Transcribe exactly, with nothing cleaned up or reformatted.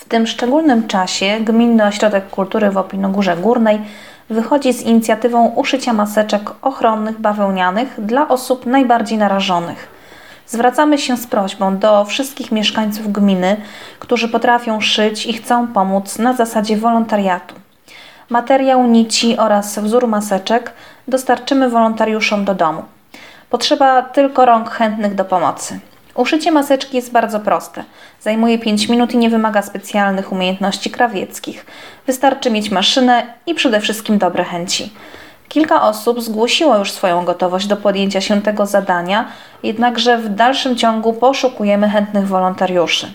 tym szczególnym czasie Gminny Ośrodek Kultury w Opinogórze Górnej wychodzi z inicjatywą uszycia maseczek ochronnych bawełnianych dla osób najbardziej narażonych. Zwracamy się z prośbą do wszystkich mieszkańców gminy, którzy potrafią szyć i chcą pomóc na zasadzie wolontariatu. Materiał, nici oraz wzór maseczek dostarczymy wolontariuszom do domu. Potrzeba tylko rąk chętnych do pomocy. Uszycie maseczki jest bardzo proste. Zajmuje pięć minut i nie wymaga specjalnych umiejętności krawieckich. Wystarczy mieć maszynę i przede wszystkim dobre chęci. Kilka osób zgłosiło już swoją gotowość do podjęcia się tego zadania, jednakże w dalszym ciągu poszukujemy chętnych wolontariuszy.